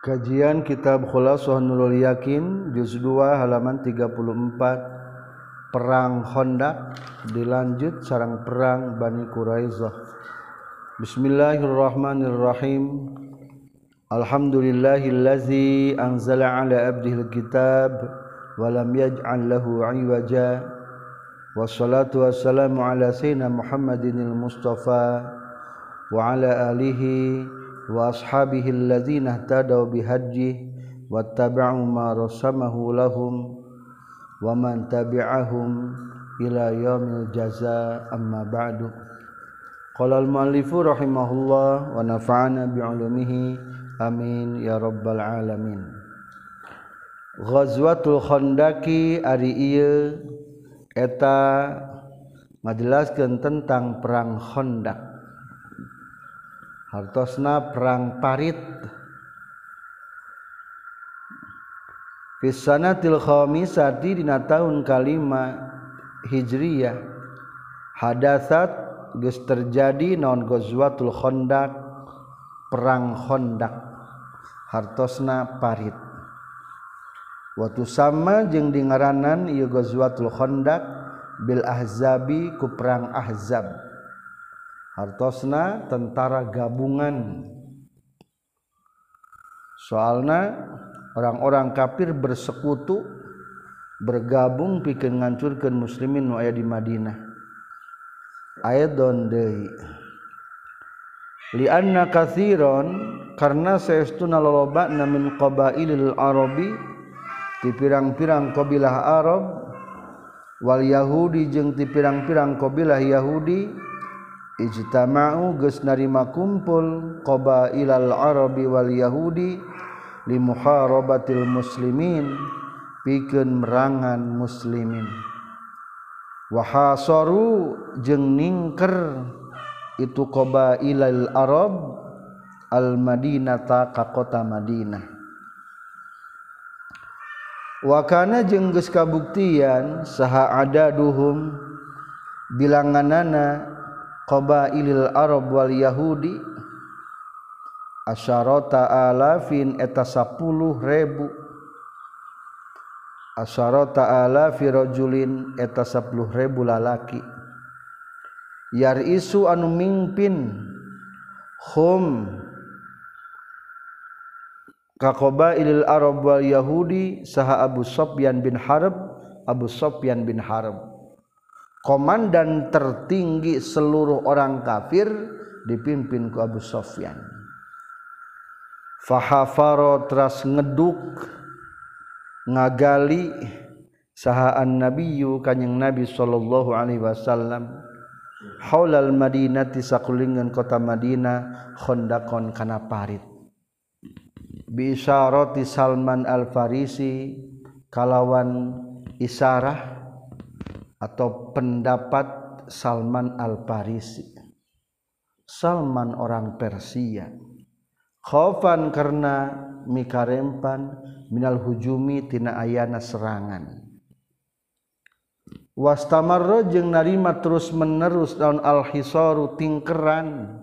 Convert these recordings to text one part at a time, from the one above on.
Kajian Kitab Khulasatul Nurul Yakin juz 2 halaman 34. Perang Khandaq dilanjut sareng perang Bani Quraisyah. Bismillahirrahmanirrahim. Alhamdulillahillazi anzala ala abdihil kitab wa lam yaj'al lahu 'iwaja. Wassalatu wassalamu ala sayyidina Muhammadinil Mustafa wa ala alihi wa ashabihi alladzina ihtadaw bihadjihi wattaba'u ma rasamahu lahum wa man tabi'ahum ila yaumil jazaa amma ba'du. Qala al-muallifu rahimahullah wa nafa'ana bi'ulumihi amin ya rabbal alamin. Ghazwatul Khandaqi ari ieu eta ngajelaskeun tentang perang Khandaq. Hartosna perang parit. Fisanatil khamisati dina taun kalima Hijriyah hadatsat geus terjadi naon Ghazwatul Khandaq, perang Khandaq. Hartosna parit. Waktu sama jeung dingaranan ieu Ghazwatul Khandaq bil ahzabi ku perang Ahzab. Hartosna tentara gabungan. Soalna orang-orang kafir bersekutu bergabung pikeun ngancurkeun muslimin nu aya di Madinah. Aidon deui li anna katsiron karna saestuna lolobana min qabailil arabi ti pirang-pirang kabilah Arab wal yahudi jeung ti pirang-pirang kabilah Yahudi ijtama'u geus narima kumpul qabailal arabi wal yahudi li muharabatil muslimin pikeun merangan muslimin wa hasaru jeung ningker itu qabailal arab al madinata ka kota Madinah wa kana jeung geus kabuktian saha adaduhum bilanganana qabailil arab wal yahudi asyarata alafin eta 10.000 asyarata alafi rajulin eta 10.000 lalaki yarisu anu mingpin hum ka qabailil arab wal yahudi saha Abu Sufyan bin Harb. Abu Sufyan bin Harb komandan tertinggi seluruh orang kafir dipimpin ku Abu Sufyan. Fahafaro teras ngeduk ngagali sahaan nabiyyu kanjing Nabi sallallahu alaihi wasallam haulal madinati sakulingan kota Madinah khandaqon kana parit bi isyarati Salman al-Farisi kalawan isyarah atau pendapat Salman al-Farisi. Salman orang Persia. Khaufan karena mikarempan minal hujumi tina ayana serangan. Wastamarra jeung narima terus menerus daun al-hisaru tingkeran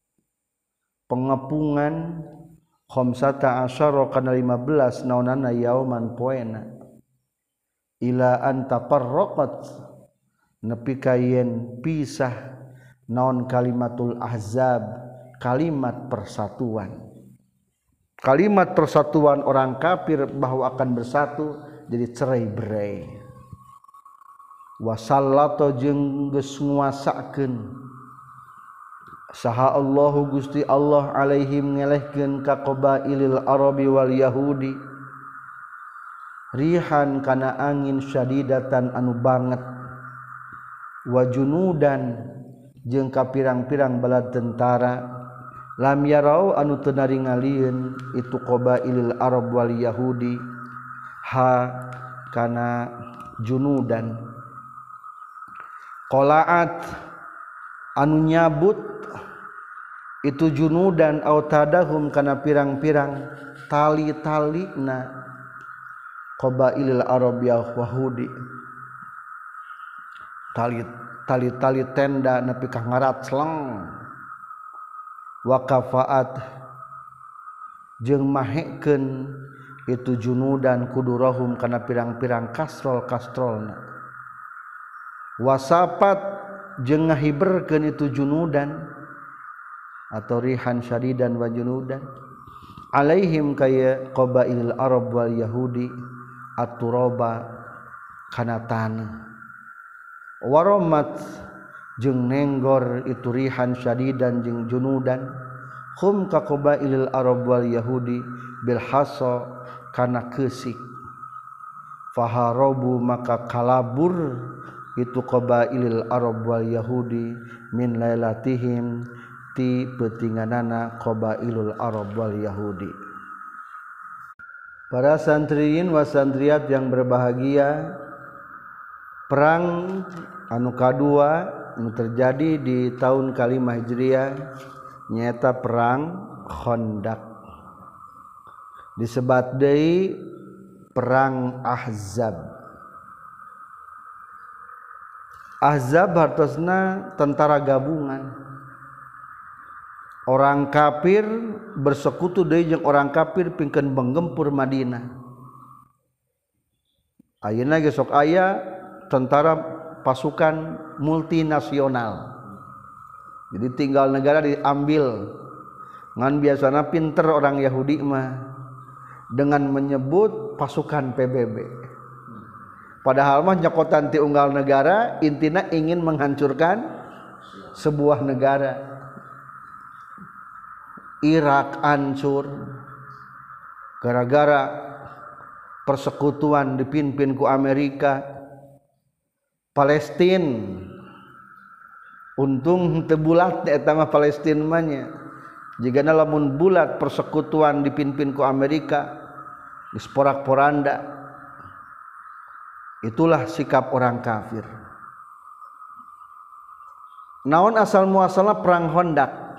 pengepungan khamsata asyara kana 15 naonana yauman poena ila antaparraqat nepi kayen pisah naon kalimatul ahzab kalimat persatuan orang kafir bahwa akan bersatu jadi cerai-berai. Wasallato jeung geus nguasakeun saha Allahu Gusti Allah alaihim ngelehkeun ka qabailil arabi wal yahudi rihan kana angin syadidatan anu banget wa junudan jeung ka pirang-pirang bala tentara lam yarau anu teu naringalieun itu qabailil arab wal yahudi ha kana junudan qalaat anu nyabut itu junudan autadahum kana pirang-pirang tali-talina qabailil arab yahudi tali tenda nepi ka ngarat seleng wa kafaat jeung mahekeun itu junudan kudurahum kana pirang-pirang kastrolna wasafat jeung ngahiberkeun itu junudan atau rihan syadidan wa junudan alaihim kaya qabailil arab wal yahudi at-turaba kana tanah waromat jeung nenggor itu rihan syadidan jeung junudan hum ka qabailil arab wal yahudi bil hasa kana keusik faharabu maka kalabur itu qabailil arab wal yahudi min lailatihim ti peutinganana qabailul arab wal yahudi. Para santriin wa santriat yang berbahagia, perang anu kadua anu terjadi di tahun kalimah Hijriah nyaeta perang Khandaq. Disebat deui perang Ahzab. Ahzab hartosna tentara gabungan. Orang kafir bersekutu deui jeung orang kafir pingkeun menggempur Madinah. Ayeuna ge sok aya tentara pasukan multinasional. Jadi tinggal negara diambil. Ngan biasana pinter orang Yahudi mah dengan menyebut pasukan PBB. Padahal mah nyokotan ti unggal negara intina ingin menghancurkan sebuah negara. Irak hancur gara-gara persekutuan dipimpin ku Amerika. Palestina untung teu bulat eta mah Palestina mah nya. Jigana lamun bulat persekutuan dipimpin ku Amerika geus porak-poranda. Itulah sikap orang kafir. Naon asal muasalna perang Khandaq?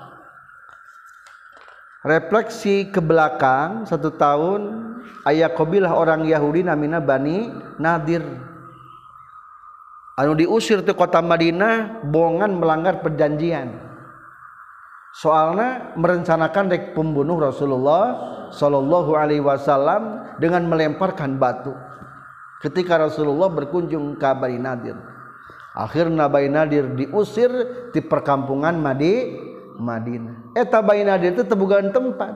Refleksi ke belakang 1 tahun aya qabilah orang Yahudi namina Bani Nadir anu diusir ti kota Madinah bohongan melanggar perjanjian soalna merencanakan rek pembunuh Rasulullah sallallahu alaihi wasallam dengan melemparkan batu ketika Rasulullah berkunjung ke Bani Nadir. Akhirna Bani Nadir diusir di perkampungan Madinah. Eta Bani Nadir teh tebogaan tempat.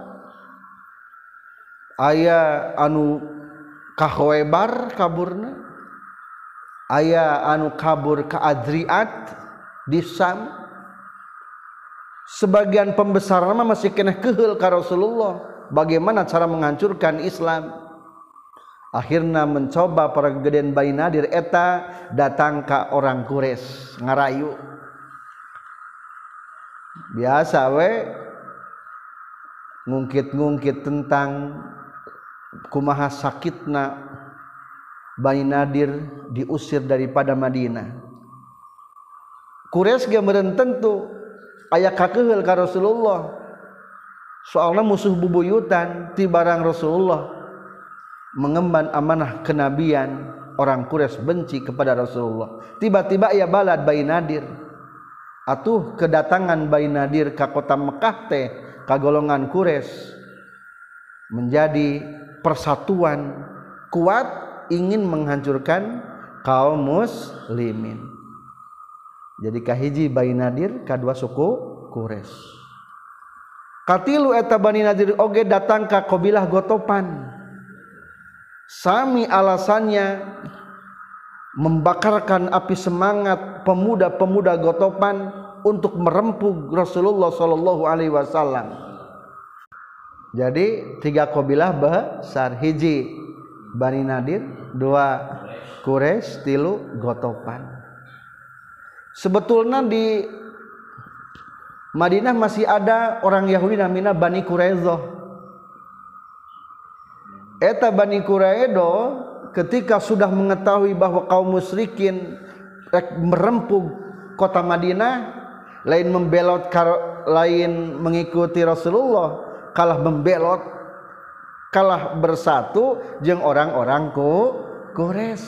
Aya anu ka Khaybar kaburna. Aya anu kabur ka Adriat di Sam. Sebagian pembesar mah masih keneh keheul ka Rasulullah. Bagaimana cara menghancurkan Islam? Akhirna mencoba para gedean Bani Nadir eta datang ka orang Quraisy ngarayu. Biasa we ngungkit-ngungkit tentang kumaha sakitna Bani Nadir diusir daripada Madinah. Quraisy ge meureun tentu aya kakeheul ka Rasulullah. Soalna musuh bubuyutan ti barang Rasulullah mengemban amanah kenabian, orang Quraisy benci kepada Rasulullah. Tiba-tiba aya balad Bani Nadir. Atuh kedatangan Bani Nadir ka kota Mekah teh ka golongan Quraisy menjadi persatuan kuat ingin menghancurkan kaum muslimin. Jadi kahiji Bani Nadir, kadua suku Quraisy. Katilu eta Bani Nadir oge datang ka qabilah Gotopan. Sami alasannya membakarkan api semangat pemuda-pemuda Gotopan untuk merempug Rasulullah sallallahu alaihi wasallam. Jadi 3 qabilah besar, hiji Bani Nadir, 2 Quraisy, 3 Gotopan. Sebetulnya di Madinah masih ada orang Yahudi namanya Bani Quraidah. Eta Bani Quraidah ketika sudah mengetahui bahwa kaum musyrikin merempug kota Madinah, lain membelot lain mengikuti Rasulullah, kalah membelot, kalah bersatu jeung orang-orang Quraisy.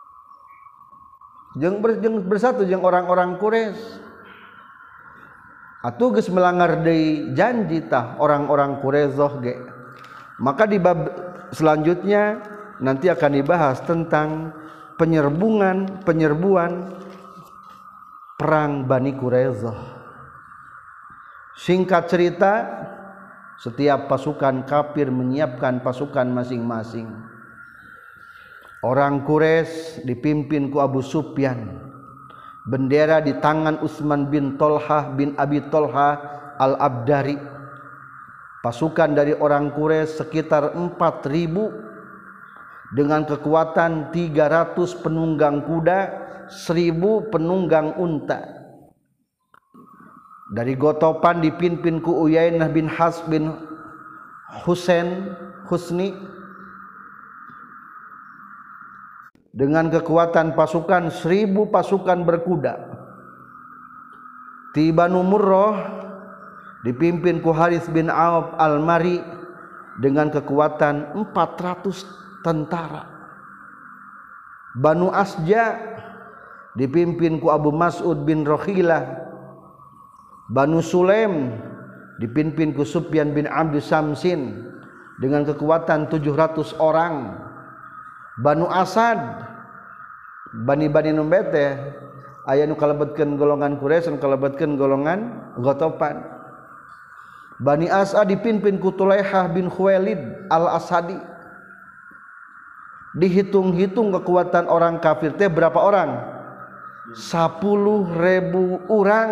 Jeung bersatu jeung orang-orang Quraisy. atuh geus melanggar deui janji tah orang-orang Quraisyah ge. Maka di bab selanjutnya nanti akan dibahas tentang penyerbuan perang Bani Quraisyah. Singkat cerita, setiap pasukan kafir menyiapkan pasukan masing-masing. Orang Quraisy dipimpin ku Abu Sufyan. Bendera di tangan Utsman bin Tolhah bin Abi Tolhah Al-Abdari. Pasukan dari orang Quraisy sekitar 4.000 dengan kekuatan 300 penunggang kuda, 1.000 penunggang unta. Dari Gotopan dipimpin ku Uyainah bin Has bin Husni dengan kekuatan pasukan 1.000 pasukan berkuda. Di Banu Murrah dipimpin ku Harits bin Auf Al-Mari dengan kekuatan 400 tentara. Banu Asja dipimpin ku Abu Mas'ud bin Rokhilah. Banu Sulaim dipimpin ku Sufyan bin Abdi Samsin dengan kekuatan 700 orang. Banu Asad Bani Numbete aya nu kalebetkeun golongan Quraisy nu kalebetkeun golongan Gotopan. Bani Asad dipimpin ku Tulaihah bin Khuwailid Al-Asadi. Dihitung-hitung kekuatan orang kafir teh berapa orang? 10.000 orang.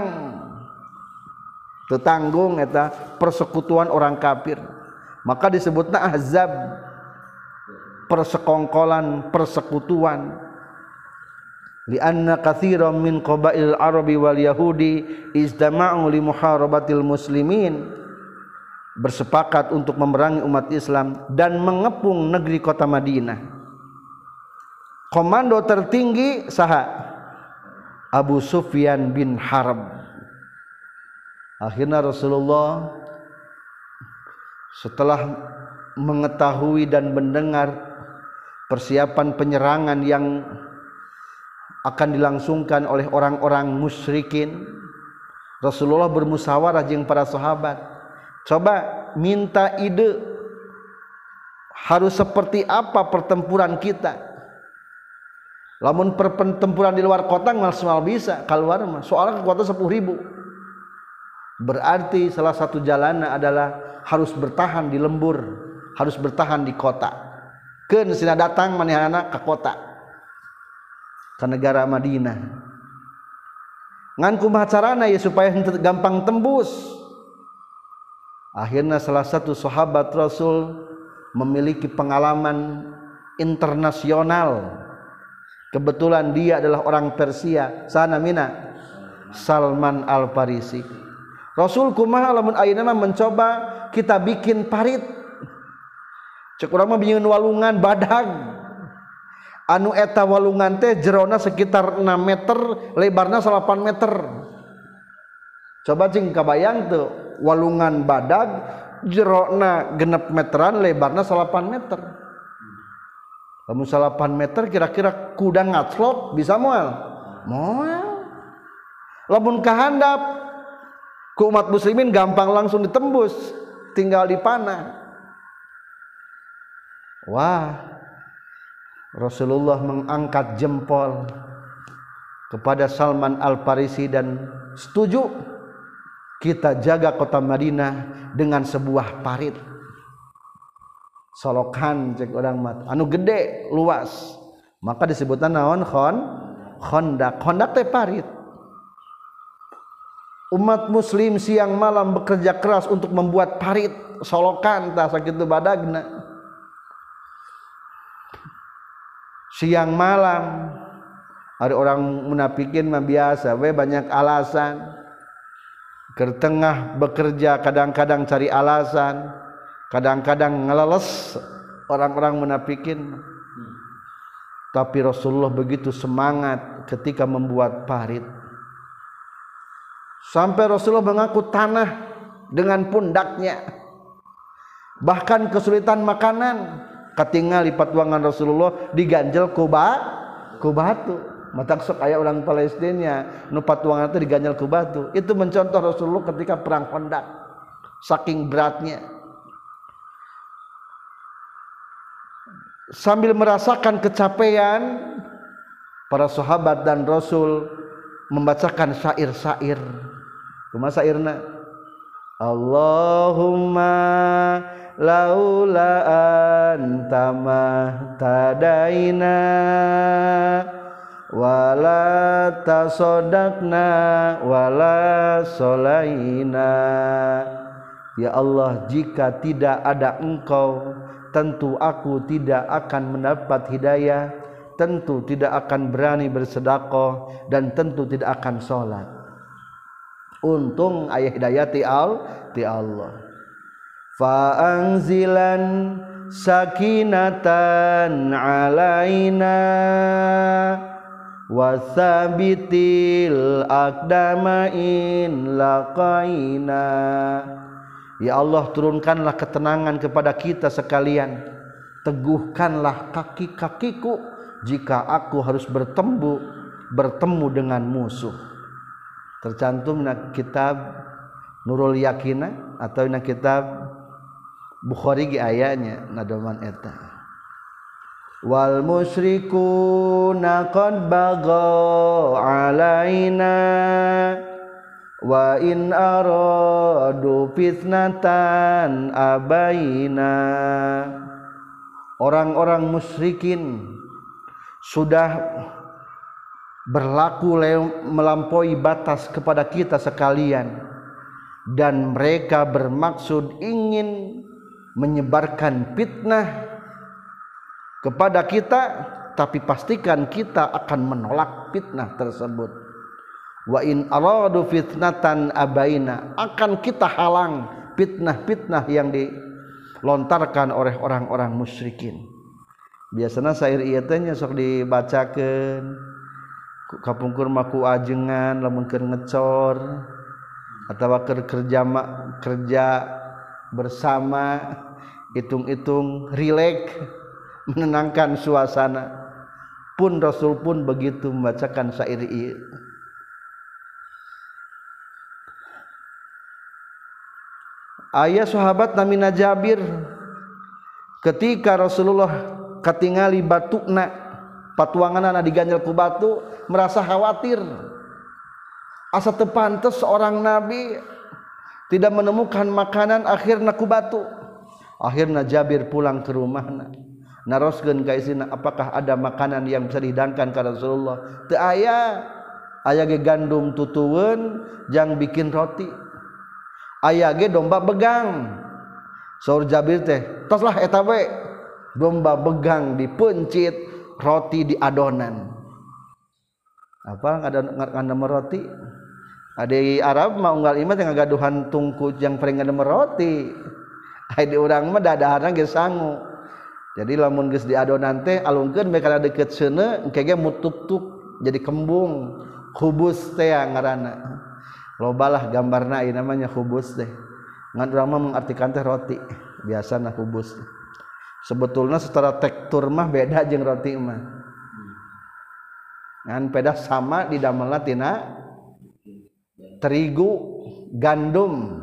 Tetanggung eta persekutuan orang kafir. Maka disebutna Ahzab, persekongkolan, persekutuan. Lianna katsiran min qabail Arabi wal Yahudi istama'u li muharabatil muslimin, bersepakat untuk memerangi umat Islam dan mengepung negeri kota Madinah. Komando tertinggi saha? Abu Sufyan bin Harb. Akhirnya Rasulullah setelah mengetahui dan mendengar persiapan penyerangan yang akan dilangsungkan oleh orang-orang musyrikin, Rasulullah bermusyawarah jeung para sahabat. Coba minta ide harus seperti apa pertempuran kita. Lamun pertempuran di luar kota maksimal bisa keluar mah. Soalnya kekuatan 10.000. Berarti salah satu jalannya adalah harus bertahan di lembur, harus bertahan di kota. Keun sina datang manehna ke kota, ke negara Madinah. Ngan kumaha carana ya supaya henteu gampang tembus. Akhirnya salah satu sahabat Rasul memiliki pengalaman internasional. Kebetulan dia adalah orang Persia. Sana mina Salman Al-Farisi. Rasul kumaha lamun ayeuna mah mencoba kita bikin parit. Cek urang mah bikin walungan badag. Anu eta walungan teh jerona sekitar 6 meter, lebarna 8 meter. Coba cing kabayang tuh walungan badag jerona 6 meteran, lebarna 8 meter. Lamun 8 meter kira-kira kuda ngaclok bisa moal? Moal. Lamun kahandap ku umat muslimin gampang langsung ditembus, tinggal dipanah. Wah, Rasulullah mengangkat jempol kepada Salman Al-Farisi dan setuju kita jaga kota Madinah dengan sebuah parit. Solokan cek orang mat, anu gede luas. Maka disebutna naon? Khandaq. Khandaq teh parit. Umat muslim siang malam bekerja keras untuk membuat parit solokan tah sakitu badagna. Siang malam ada orang munafikin mah biasa we banyak alasan. Keur tengah bekerja kadang-kadang cari alasan, kadang-kadang ngeleles orang-orang munafikin. Tapi Rasulullah begitu semangat ketika membuat parit. Sampai Rasulullah mengaku tanah dengan pundaknya. Bahkan kesulitan makanan, katingal di patuangan Rasulullah diganjel ku batu. matak sok aya orang Palestina nu patuangan teh diganjal ku batu. Itu mencontoh Rasulullah ketika perang Khandaq. Saking beratnya. Sambil merasakan kecapean, para sahabat dan Rasul membacakan syair-syair. Kumaha syairna? Allahumma laula anta mahtadaina wala tasaddaqna wala solaina. Ya Allah, jika tidak ada engkau, tentu aku tidak akan mendapat hidayah, tentu tidak akan berani bersedekah, dan tentu tidak akan sholat. Untung ayah hidayah ti Allah. Fa anzilan sakinatan alaina wasabitil aqdamain laqaina. Ya Allah, turunkanlah ketenangan kepada kita sekalian. Teguhkanlah kaki-kakiku jika aku harus bertemu dengan musuh. Tercantum na kitab Nurul Yakinah atau na kitab Bukhari ge ayanya nadoman eta. Wal musyrikuna qad baghaw alaina wa in aradu fitnatan abaina. Orang-orang musyrikin sudah berlaku melampaui batas kepada kita sekalian, dan mereka bermaksud ingin menyebarkan fitnah kepada kita, tapi pastikan kita akan menolak fitnah tersebut. Wa in aradu fitnatan abaina, akan kita halang fitnah-fitnah yang dilontarkan oleh orang-orang musyrikin. Biasanya syair ieu teh sok dibacakeun kapungkur maku ajengan lamun keur ngecor atawa keur kerja bersama, hitung-hitung rileks, menenangkan suasana. Pun Rasul pun begitu membacakan syair ieu. Aya sahabat namina Jabir, ketika Rasulullah katingali batukna patuanganana diganjel ku batu, merasa khawatir. Asa teu pantes seorang nabi tidak menemukan makanan, akhirna ku batu. Akhirna Jabir pulang ke rumahna, naroskeun ka isina, apakah ada makanan yang bisa dihidangkan ka Rasulullah? Teu aya. Aya ge gandum tutuweun jang bikin roti. Aya ge domba begang. Saur Jabir teh, tos lah eta we, domba begang dipencit, roti di adonan. Apa ngada roti? Adi Arab mah unggal imah teh ngagaduhan tungku yang paling ngada roti. Adi urang mah dadaharna ge sangu. Jadi lamun geus di adonan teh alungkeun bae kana deukeut seuneu engke ge mutuk-tuk jadi kembung. Khubus teh ngaranna. Lobalah gambarna ieu namanya khubus teh. Ngan urang mah mengartikan teh roti. Biasana khubus. Sebetulnya secara tekstur mah beda jeung roti mah. Ngan pedas sama didamelna tina terigu, gandum.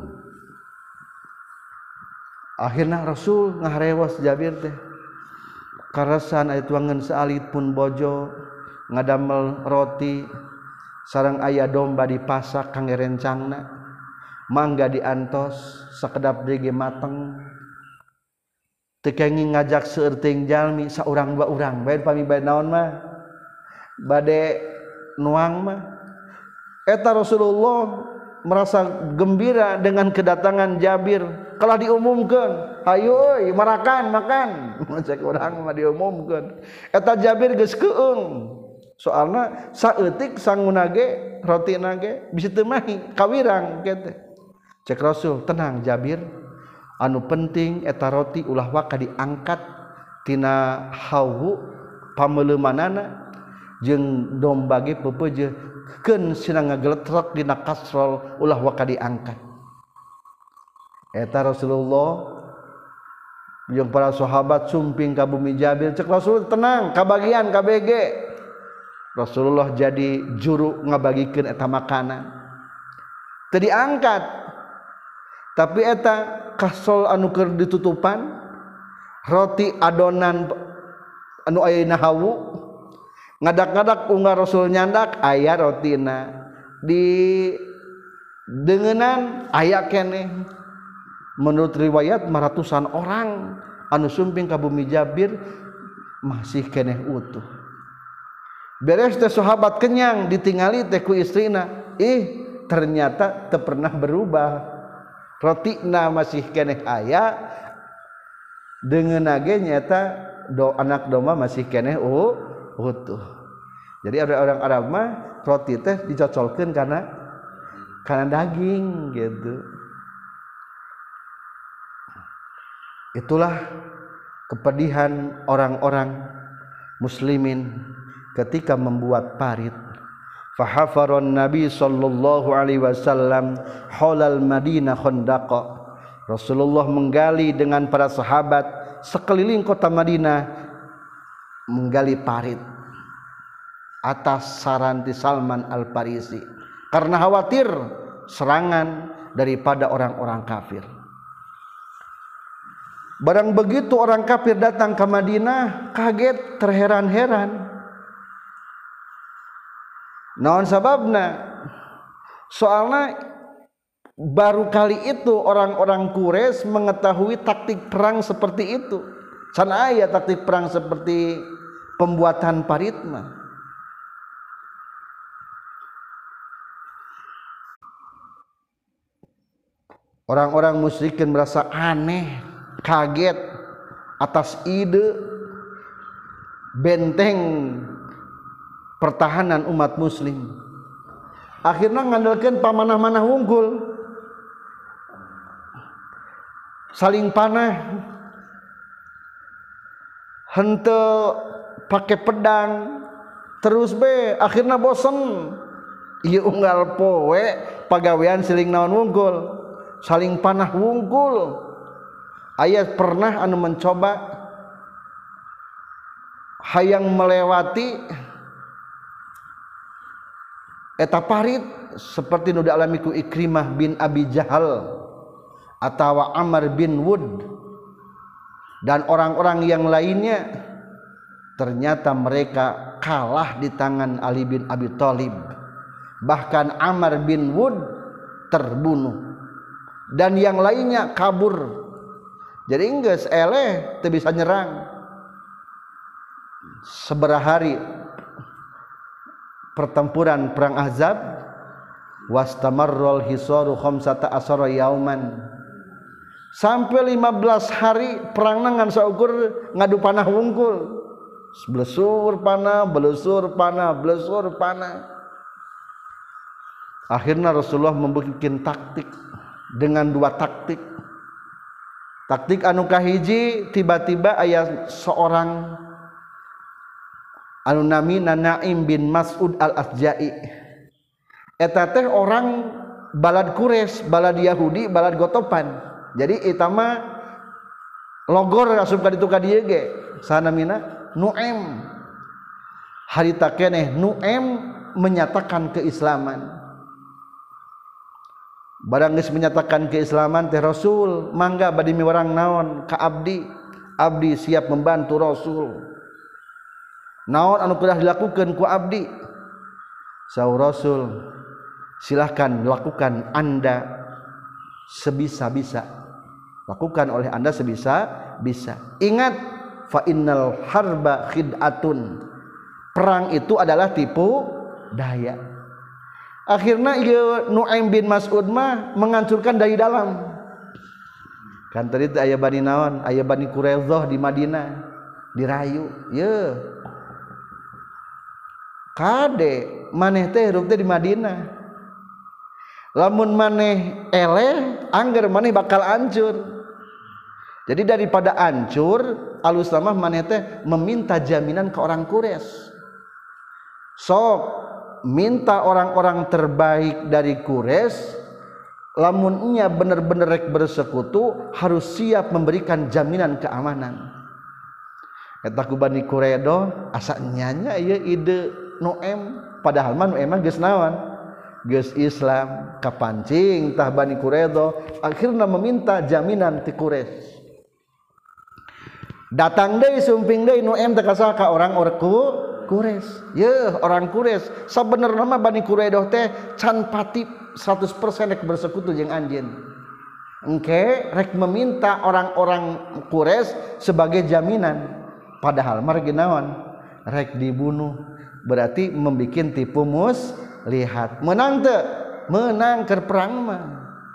Akhirna Rasul ngaharewas Jabir teh. Karasan aya tuangan saalit pun bojo ngadamel roti, sareng aya domba dipasak kangge rencangna, mangga diantos sakedap deui ge mateng. Teu kenging ngajak seueur teuing jalmi, saurang dua urang bae pami bae naon mah bade nuang mah. Eta Rasulullah merasa gembira dengan kedatangan Jabir. Kalau diumumkeun, hayu euy marakan makan. Cek urang mah diumumkeun. Eta Jabir geus keueung. Soalna saeutik sanguna ge rotina ge bisa teu mahi kawirang kitu. Cek Rasul, tenang Jabir. Anu penting eta roti ulah waka diangkat tina hawu pameleumanana jeung domba ge peupeujeun sina ngageletrek dina kasrol ulah waka diangkat. Eta Rasulullah jeung para sahabat sumping ka bumi Jabir, cek Rasul tenang kabagian KBG. Rasulullah jadi juru ngabagikeun eta makanan teu diangkat tapi eta kasol anu keur ditutupan roti adonan anu aya dina hawu ngadak-ngadak unggal Rasul nyandak aya rotina di dengenan aya keneh. Menurut riwayat ratusan orang anu sumping ka bumi Jabir masih keneh utuh. Beres teh sahabat kenyang ditingali teh ku istrina, ternyata teu pernah berubah. Rotina masih keneh aya, deungeunna ge nyata anak domba masih keneh utuh. Jadi orang Arab mah roti teh dicocolkeun karena daging gitu. Itulah kepedihan orang-orang muslimin ketika membuat parit. Fahafaron Nabi sallallahu alaihi wasallam haulal Madinah khandaqa. Rasulullah menggali dengan para sahabat sekeliling kota Madinah menggali parit atas saran di Salman Al-Farisi karena khawatir serangan daripada orang-orang kafir. Barang begitu orang kafir datang ke Madinah kaget terheran-heran. Naon sababna? Soalnya baru kali itu orang-orang Quraisy mengetahui taktik perang seperti itu. Can aya taktik perang seperti pembuatan parit mah. Orang-orang musyrikin merasa aneh, kaget atas ide benteng pertahanan umat muslim. Akhirnya ngandalkeun pamanah-manah unggul, saling panah, henteu pakai pedang, terus akhirnya bosen. Ieu unggal poe pagawean siling naon unggul, saling panah unggul. Aya pernah anu mencoba hayang melewati eta parit seperti nu dialami ku Ikrimah bin Abi Jahal atawa Amr bin Wud dan orang-orang yang lainnya. Ternyata mereka kalah di tangan Ali bin Abi Thalib. Bahkan Amr bin Wud terbunuh dan yang lainnya kabur. Jadi geus eleh teu bisa nyerang. Sabaraha hari pertempuran perang Ahzab, wastamarrul hisaru khamsata asara yauman. Sampai 15 hari perang ngan saukur ngadu panah wungkul. Blesur panah, blesur panah, blesur panah. Akhirnya Rasulullah membuat taktik dengan dua taktik. Taktik anu kahiji tiba-tiba aya seorang anu namina Naim bin Mas'ud Al-Asja'i. Eta teh orang balad Quraisy, balad Yahudi, balad Gotopan. Jadi eta mah logor asup ka ditu ka dieu ge. Sanamina Nu'aim. Harita keneh Nu'aim menyatakan keislaman. Barang geus menyatakan keislaman teh Rasul mangga bade miwarang naon ka abdi. Abdi siap membantu Rasul. Naon anu kudu dilakukeun ku abdi? Saur Rasul, silahkan lakukan Anda sebisa-bisa. Lakukan oleh Anda sebisa-bisa. Ingat, fa innal harba khid'atun. Perang itu adalah tipu daya. Akhirnya Nu'aim bin Mas'ud mah menghancurkan dari dalam. Kan tadi aya Bani naon, aya Bani Quraidah di Madinah, dirayu. Ye. Kade maneh teh hirup teh di Madinah. Lamun maneh eleh, angger maneh bakal hancur. Jadi daripada hancur, alus mah maneh teh meminta jaminan ke orang Quraisy. Sok minta orang-orang terbaik dari Quraisy, lamun nya bener-bener rek bersekutu harus siap memberikan jaminan keamanan. Eta ku Bani Quraidah asa nyanya ieu ide Nu'aim padahal mah Nu'aim mah geus naon geus Islam kapancing tah Bani Quraidah akhirna meminta jaminan ti Quraisy datang deui sumping deui Nu'aim teh ka orang Quraisy yeuh orang Quraisy sabenerna mah Bani Quraidah teh can pati 100% rek bersekutu jeung anjeun engke rek meminta orang-orang Quraisy sebagai jaminan padahal mah naon rek dibunuh berarti membikin tipu lihat menang teu menang keur perang mah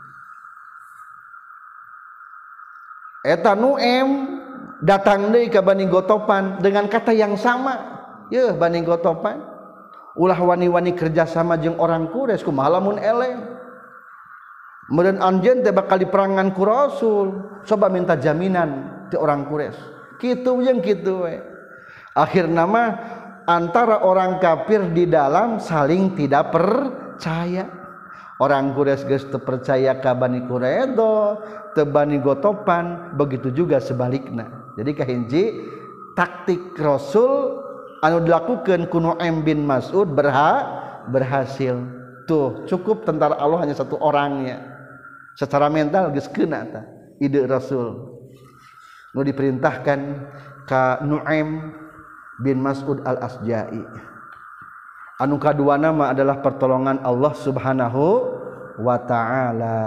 eta Nu'aim datang deui ka Bani Gotopan dengan kata yang sama yeuh Bani Gotopan ulah wani-wani kerjasama jeung orang Quraisy kumaha lamun eleh meureun anjeun teh bakal diperangan ku Rasul coba minta jaminan ti orang Quraisy kitu jeung kitu we akhirna mah antara orang kafir di dalam saling tidak percaya orang Quraisy geus teu percaya ka Bani Quraidah teu Bani Gotopan begitu juga sebalikna jadi kahiji taktik Rasul anu dilakukeun ku Nu'aim bin Mas'ud berhasil tuh cukup tentara Allah hanya satu orangnya secara mental geus keuna tah ide Rasul nu diperintahkan ka Nu'aim bin Mas'ud al-Asja'i anu kadua nama adalah pertolongan Allah Subhanahu wa ta'ala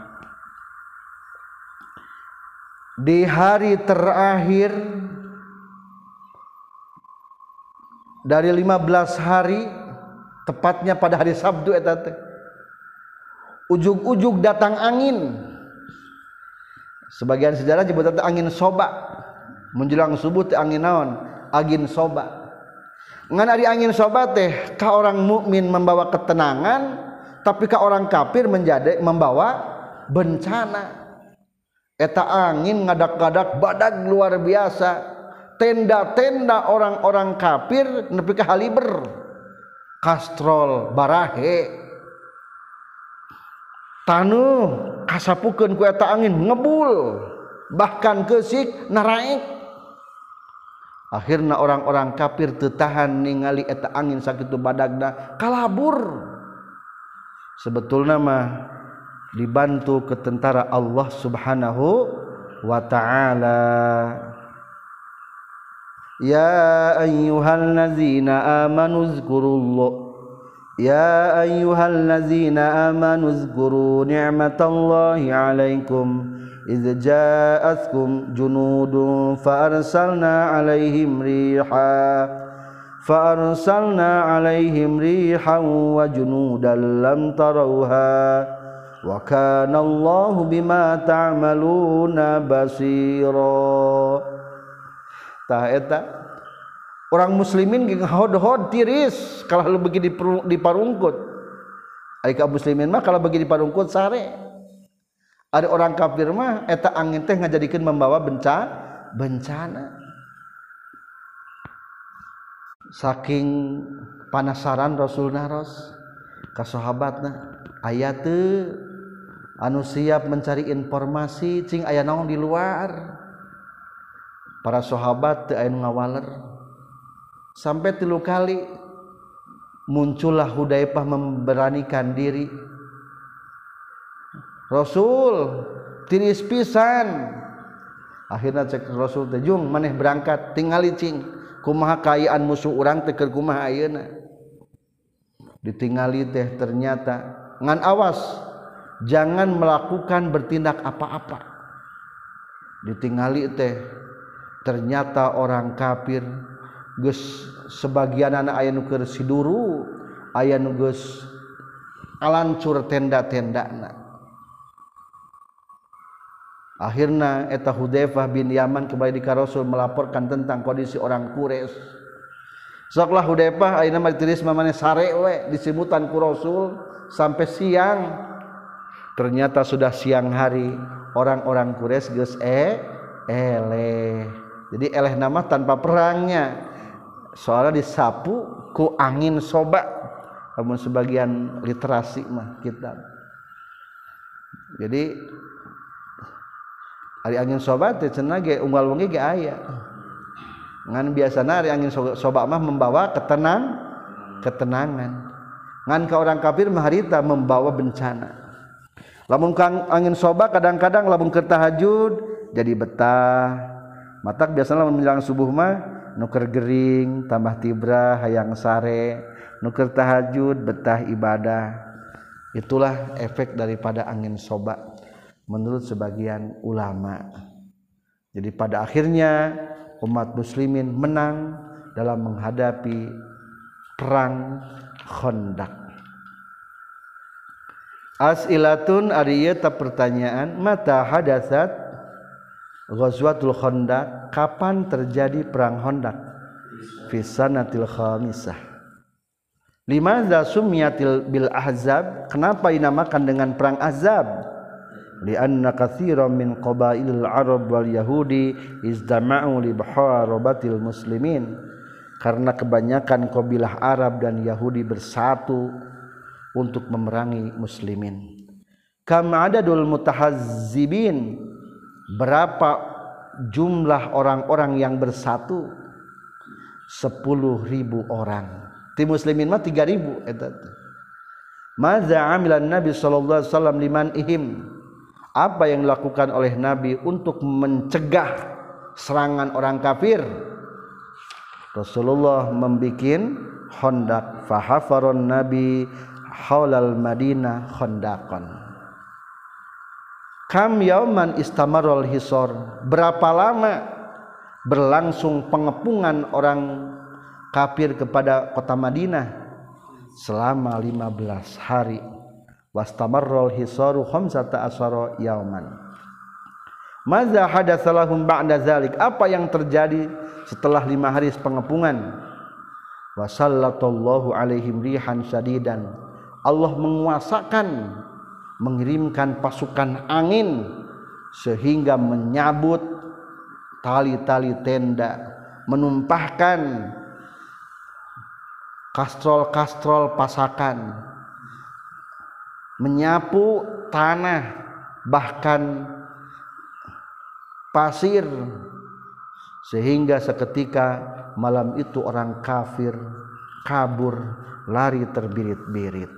di hari terakhir dari 15 hari tepatnya pada hari Sabtu eta teh ujug-ujug datang angin sebagian sejarah nyebut angin soba menjelang subuh teh angin naon angin soba ngan ari angin soba teh ka orang mukmin membawa ketenangan tapi ka orang kafir membawa bencana eta angin ngadak-ngadak badag luar biasa tenda-tenda orang-orang kafir nepi ka haliber kastrol barahe tanuh kasapukeun ku eta angin ngebul bahkan keusik naraek akhirna orang-orang kafir teu tahan ningali eta angin sakitu badagna kalabur sebetulna mah dibantu ke tentara Allah Subhanahu wa ta'ala ya ayyuhallazina amanu zkurullah يا أيها الذين آمنوا اذكروا نعمة الله عليكم إذ جاءتكم جنود فأرسلنا عليهم ريحا وجنودا لم تروها وكان الله بما تعملون بصيرا tah eta orang muslimin geus hod-hod tiris kalau bagi diparungkut ari ka muslimin mah kalau bagi diparungkut sare ada orang kafir mah eta angin teh ngajadikeun membawa bencana saking panasaran Rasul naros ka sahabatna aya teu anu siap mencari informasi cing aya naon di luar para sahabat teu aya nu ngawaler sampai 3 kali muncullah Hudzaifah memberanikan diri Rasul tiris pisan akhirna cek Rasul teh jung maneh berangkat tingali cing kumaha kaayaan musuh urang teh keur kumaha ayeuna ditingali teh ternyata ngan awas jangan melakukan bertindak apa-apa ditingali teh ternyata orang kafir geus sebagianna aya nu keur siduru aya nu geus alancur tenda-tendana akhirna eta Hudzaifah bin Yaman kembali ka Rasul melaporkan tentang kondisi orang Quraisy soklah Hudzaifah ayeuna majelis mamane sare we disimutan ku Rasul sampai siang ternyata sudah siang hari orang-orang Quraisy geus eleh jadi eleh nama tanpa perangnya soalnya disapu ku angin soba namun sebagian literasi mah kitab jadi ari angin soba teh cenah ge unggal wengi ge aya ngan biasana ari angin soba mah membawa ketenangan. Ngan ka orang kafir mah harita membawa bencana. Lamun kang angin soba kadang-kadang lamun keur tahajud jadi betah. Matak biasana lamun menjelang subuh mah nuker gering tambah tibra hayang sare, nuker tahajud betah ibadah. Itulah efek daripada angin soba menurut sebagian ulama. Jadi pada akhirnya umat muslimin menang dalam menghadapi perang Khandaq. As'ilatun ari ieu ta pertanyaan, mata hadatsat Ghazwatul Khandaq, kapan terjadi perang Khandaq? Fi sanatil khamisah. Limadza summiyatil bil ahzab? Kenapa dinamakan dengan perang Ahzab? Lianna katsiran min qabailil Arab wal Yahudi izdama'u li baharabatil muslimin. Karena kebanyakan kabilah Arab dan Yahudi bersatu untuk memerangi muslimin. Kam adadul mutahazzibin, berapa jumlah orang-orang yang bersatu? 10.000 orang. Ti muslimin mah 3.000 eta. Maza amilan Nabi sallallahu alaihi wasallam liman ihim? Apa yang dilakukan oleh Nabi untuk mencegah serangan orang kafir? Rasulullah membikin Khandaq, fahafaron Nabi haulal Madinah khandaqan. Kam yauman istamarul hisor, berapa lama berlangsung pengepungan orang kafir kepada kota Madinah? Selama 15 hari. Wastamarrul hisaru khamsata asyara yauman. Madza hadatsa lahum ba'da dzalik? Apa yang terjadi setelah 5 hari pengepungan? Wasallatallahu alaihim rihan syadidan. Allah menguasakan, mengirimkan pasukan angin sehingga menyabut tali-tali tenda, menumpahkan kastrol-kastrol pasakan, menyapu tanah, bahkan pasir, sehingga seketika malam itu orang kafir kabur, lari terbirit-birit.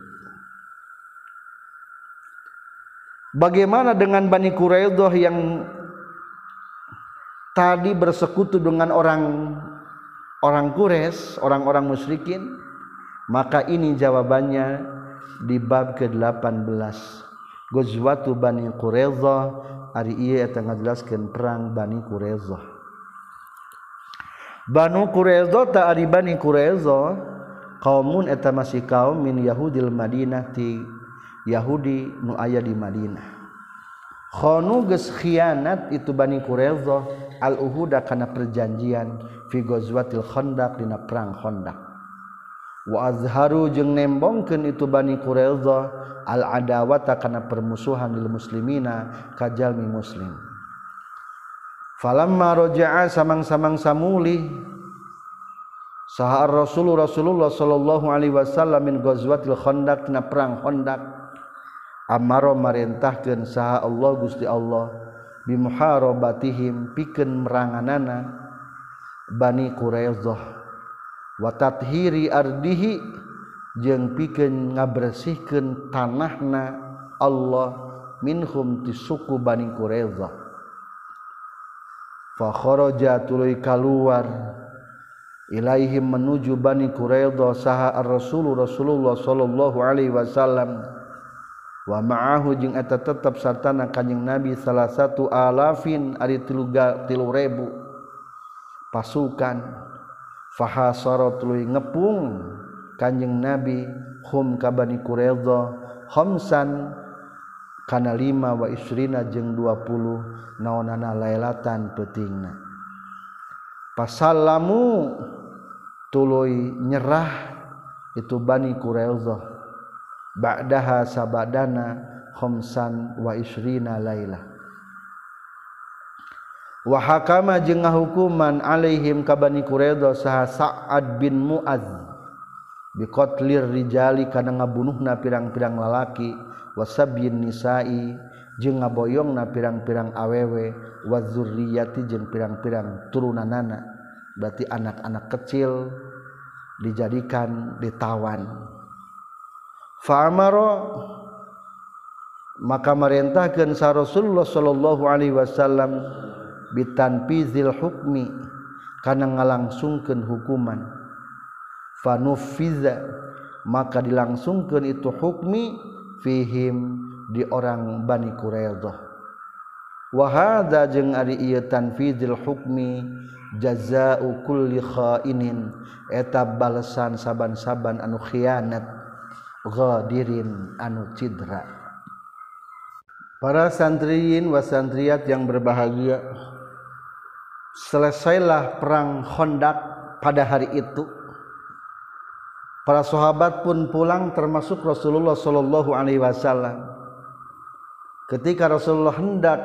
Bagaimana dengan Bani Quraidah yang tadi bersekutu dengan orang Quraisy, orang-orang musyrikin? Maka ini jawabannya di bab ke-18. Ghazwatu Bani Quraidah, ari ieu eta ngajelaskeun perang Bani Quraidah. Banu Quraidah ta ari Bani Quraidah kaumun eta masih kaum min Yahudil Madinah, ti Yahudi nu aya di Madinah. Khanu geus khianat itu Bani Quraidah al-uhuda kana perjanjian fi ghazwatil Khandaq dina perang Khandaq. Wa azharu jeung nembongkeun itu Bani Quraidah al-adawata kana permusuhan lil muslimina ka jalmi muslim. Falamma raja'a samang-samang samulih saha Rasulullah sallallahu alaihi wasallam min ghazwatil Khandaq na perang Khandaq, amaro marintahkeun saha Allah Gusti Allah bi muharabatihim pikeun meranganana Bani Quraidah wa tathhiri ardihi jeung pikeun ngabersihkeun tanahna Allah minhum ti suku Bani Quraidah. Fa kharaja tuluy kaluar ilaihim menuju Bani Quraidah saha Rasulullah sallallahu alaihi wasallam wa ma'ahu jeung eta tetep sartana Kanjing Nabi salah satu alafin ari 3.000 pasukan. Fahasara tuluy ngepung Kanjing Nabi hum ka Bani Quraidah khamsan kana 5 wa isrina jeung 20 naonana lailatan peutingna. Pasallamu tuluy nyerah itu Bani Quraidah ba'daha sabadana khamsan wa isrina lailah. Wa hakama jeung ngahukuman alaihim ka Bani Quraidah saha Sa'ad bin Mu'adz biqatlir rijali kana ngabunuhna pirang-pirang lalaki wa sabyin nisa'i jeung ngaboyongna pirang-pirang awewe wa dzurriyyati jeung pirang-pirang turunanana berarti anak-anak kecil dijadikan ditawan. Fa'amara maka merintahkeun sa Rasulullah sallallahu alaihi wasallam bitanfizil hukmi kana ngalangsungkeun hukuman. Fanufiza maka dilangsungkeun itu hukmi fihim di orang Bani Quraidah. Wa hadza jeung ari ieu tanfizil hukmi jazaa'u kulli khainin eta balesan saban-saban anu khianat ghadirin anu cidra. Para santriyin wa santriyat yang berbahagia, selesailah perang Khandaq pada hari itu. Para sahabat pun pulang termasuk Rasulullah sallallahu alaihi wasallam. Ketika Rasulullah hendak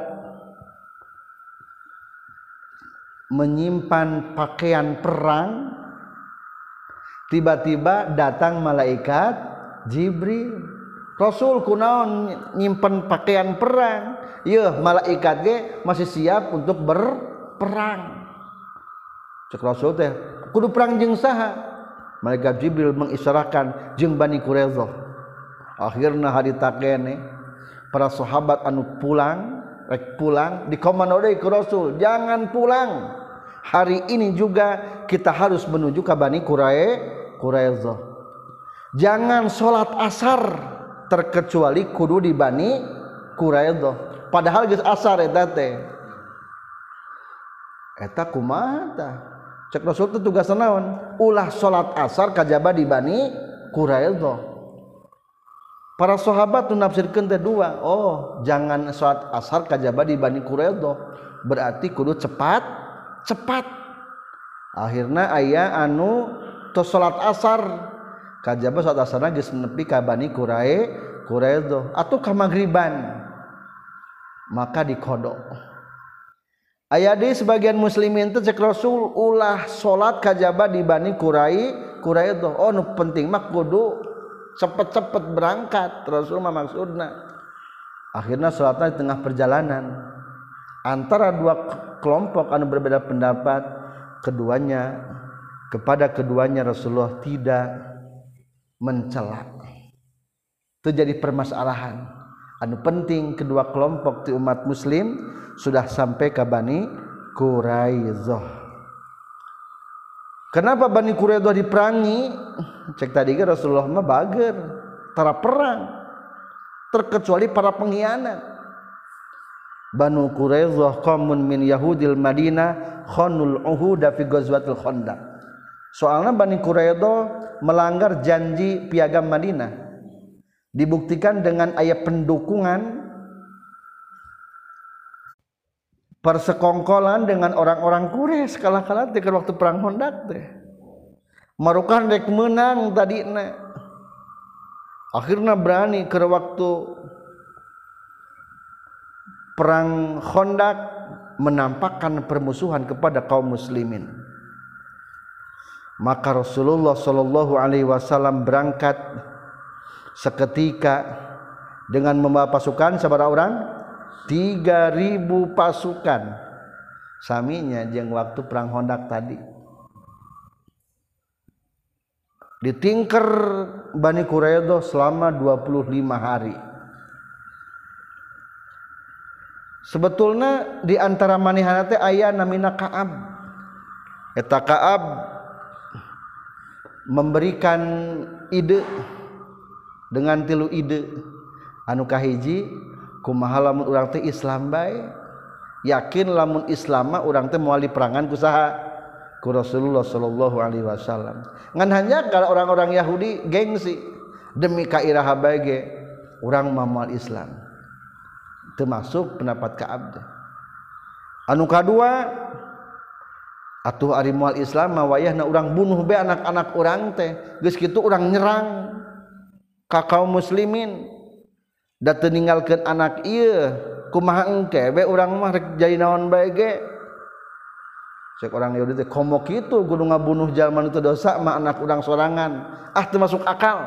menyimpan pakaian perang, tiba-tiba datang malaikat Jibril. Rasul kunaon nyimpen pakaian perang? Yeuh, malaikat ge masih siap untuk berperang. Cek Rasul teh, kudu perang jeung saha? Malaikat Jibril mengisyaratkan jeung Bani Quraidah. Akhirna hari takene para sahabat anu pulang, rek pulang dikomando deui ku Rasul, jangan pulang. Hari ini juga kita harus menuju ke Bani Quraidah. Jangan salat asar terkecuali kudu di Bani Quraidah. Padahal geus asar eta teh. Eta kumaha tah? Cek Rasul itu tugas naon? Ulah salat asar kajaba di Bani Quraidah. Para sahabat tu nafsirkeun teh dua. Oh, jangan salat asar kajaba di Bani Quraidah. Berarti kudu cepat. Akhirna aya anu tos salat asar kajaba salat asarna geus nepi ka Bani Quraidah atuh ka magriban. Maka dikodok. Aya di sebagian muslimin teh cek Rasul ulah salat kajaba di Bani Quraidah. Oh nu penting mah kudu cepet-cepet berangkat. Rasul mah maksudna. Akhirna salatna di tengah perjalanan antara dua kelompok anu berbeda pendapat, kepada keduanya Rasulullah tidak mencela. Itu jadi permasalahan. Anu penting kedua kelompok di umat muslim sudah sampai ke Bani Quraidah. Kenapa Bani Quraidah diperangi? Cek tadi kan Rasulullah mah bager tara perang terkecuali para pengkhianat. Banu Quraidah qaumun min Yahudil Madinah khanul uhuda fi ghazwatil Khandaq. Soalnya Bani Quraidah melanggar janji piagam Madinah. Dibuktikan dengan ayat pendukungan persekongkolan dengan orang-orang Quraisy kala-kala teh waktu perang Khandaq teh. Marukan rek menang tadina. Akhirna berani ke waktu perang Khandaq menampakkan permusuhan kepada kaum muslimin. Maka Rasulullah sallallahu alaihi wasallam berangkat seketika dengan membawa pasukan sabaraha orang? 3.000 pasukan. Saminya jeung waktu perang Khandaq tadi. Ditingker Bani Quraidah selama 25 hari. Sebetulnya di antara manehna teh aya namina Ka'ab. Eta Ka'ab memberikan ide dengan 3 ide. Anu kahiji kumaha lamun urang teh Islam bae, yakin lamun Islam mah urang teh moal diperangan ku saha? Ku Rasulullah sallallahu alaihi wasallam. Ngan hanya kalau orang-orang Yahudi gengsi demi kairaha bae ge urang mah moal Islam. Termasuk pendapat Ka'ab. Anu kadua atuh ari moal Islam mah wayahna urang bunuh bae anak-anak urang teh. Geus kitu urang nyerang ka kaum muslimin da teu ninggalkeun anak ieu kumaha engke we urang mah rek jadi naon bae ge cek orang Yahudi teh komo kitu kudu ngabunuh jalma nu teu dosa mah anak urang sorangan teu masuk akal.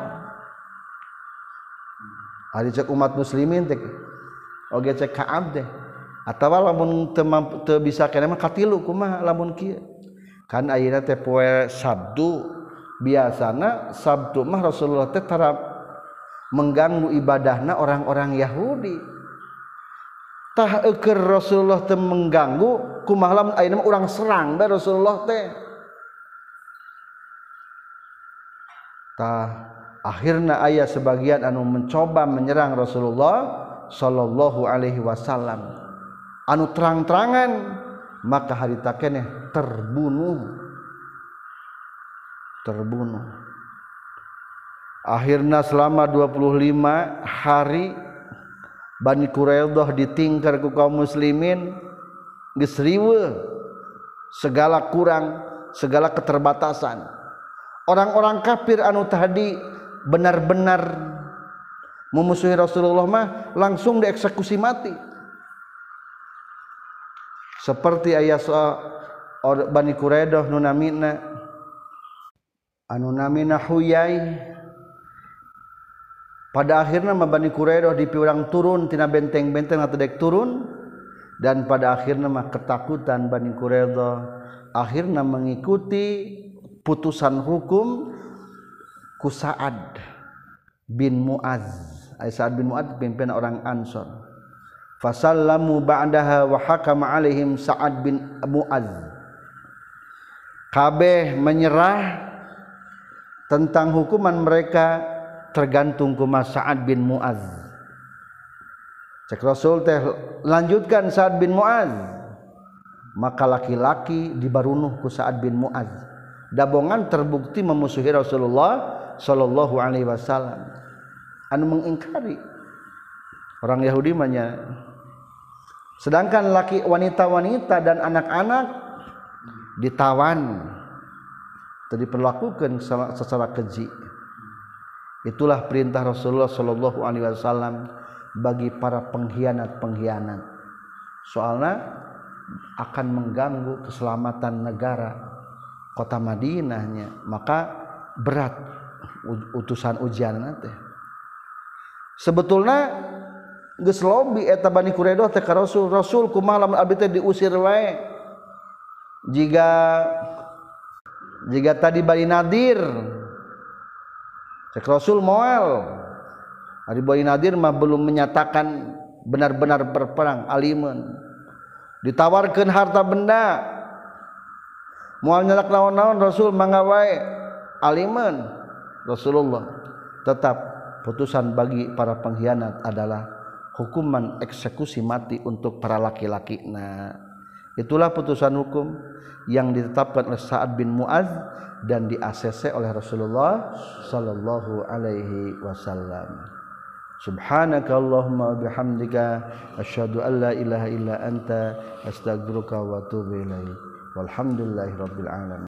Ari cek umat muslimin teh oge cek Ka'ab teh atawa lamun teu bisa keneh mah katilu kumaha lamun kieu kan ayeuna teh poe Sabtu biasana Sabtu mah Rasulullah teh tara mengganggu ibadahna orang-orang Yahudi. Tah eukeur Rasulullah teh mengganggu kumaha ayeuna mah urang serang bae Rasulullah teh. Tah akhirna aya sebagian anu mencoba menyerang Rasulullah sallallahu alaihi wasallam anu terang-terangan, maka harita keneh terbunuh. Akhirna selama 25 hari Bani Quraidah ditingkar ku kaum muslimin, geus riweuh segala kurang, segala keterbatasan. Orang-orang kafir anu tadi benar-benar memusuhi Rasulullah mah langsung dieksekusi mati. Seperti aya Bani Quraidah nu namina Huyai. Pada akhirnya Bani Quraidah dipiurang turun tina benteng-benteng atau dek turun, dan pada akhirnya mah ketakutan Bani Quraidah akhirnya mengikuti putusan hukum ku Sa'ad bin Mu'adz. Sa'ad bin Mu'adz pimpinan orang Ansor. Fasallamu ba'daha wa hakama alaihim Sa'ad bin Mu'adz. Kabeh menyerah tentang hukuman mereka tergantung ku Sa'ad bin Mu'adz. Cek Rasul teh lanjutkan Sa'ad bin Mu'adz, maka laki-laki dibarunuh ku Sa'ad bin Mu'adz. Dabongan terbukti memusuhi Rasulullah sallallahu alaihi wasallam, anu mengingkari orang Yahudi manya. Sedangkan wanita-wanita dan anak-anak ditawan, diperlakukan secara keji. Itulah perintah Rasulullah sallallahu alaihi wasallam bagi para pengkhianat-pengkhianat. Soalnya akan mengganggu keselamatan negara kota Madinahnya, maka berat utusan ujian nanti. Sebetulnya geus lobi eta Bani Quraidah teh ka Rasul kumaha lamun abdi teh diusir wae. Jika tadi Bani Nadir cek Rasul moal, ari Bani Nadir mah belum menyatakan benar-benar berperang, alimun ditawarkan harta benda moal nyalak naon-naon Rasul mangga wae, alimun. Rasulullah tetap putusan bagi para pengkhianat adalah hukuman eksekusi mati untuk para laki-laki. Nah, itulah putusan hukum yang ditetapkan oleh Sa'ad bin Mu'adz dan di-ACC oleh Rasulullah sallallahu alaihi wasallam. Subhanakallahumma bihamdika asyhadu an la ilaha illa anta astaghfiruka wa atubu ilaik. Walhamdulillahirabbil alamin.